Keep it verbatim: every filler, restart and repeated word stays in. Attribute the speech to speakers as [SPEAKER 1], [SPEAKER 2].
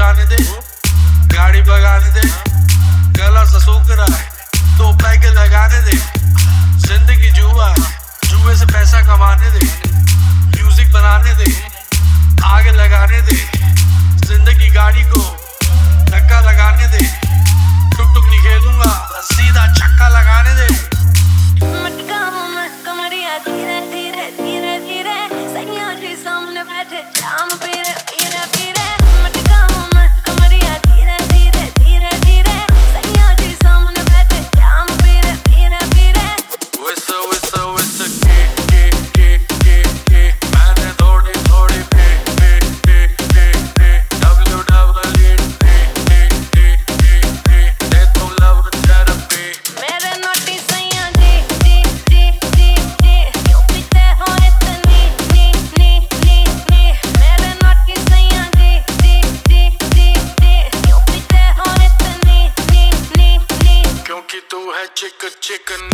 [SPEAKER 1] जाने दे, गाड़ी भगाने दे, गला सा सूख रहा है तो पैके लगाने दे। जिंदगी जुआ है, जुए से पैसा कमाने दे, म्यूजिक बनाने दे, आगे लगाने दे। जिंदगी गाड़ी को धक्का लगाने दे, टुक टुक नहीं खेलूंगा, सीधा छक्का लगाने दे।
[SPEAKER 2] मटका मैं कमरिया धीरे धीरे धीरे धीरे सैया जी सामने बैठे जाम पीरे पीरे पीरे। मटका मैं कमरिया धीरे धीरे धीरे धीरे सैया जी सामने बैठे जाम पीरे पीरे पीरे।
[SPEAKER 1] Whistle whistle whistle के के के के के मैंने थोड़ी थोड़ी पे पे पे पे पे W double E पे पे पे पे पे दे तू love therapy।
[SPEAKER 2] मेरे नोटी सैया जी जी जी जी जी क्यों पीते हो इतनी नी नी नी नी। मेरे नोटी सैया जी जी जी जी जी क्यों पीते हो इतनी नी नी नी।
[SPEAKER 1] क्योंकि तू है चिक चिकन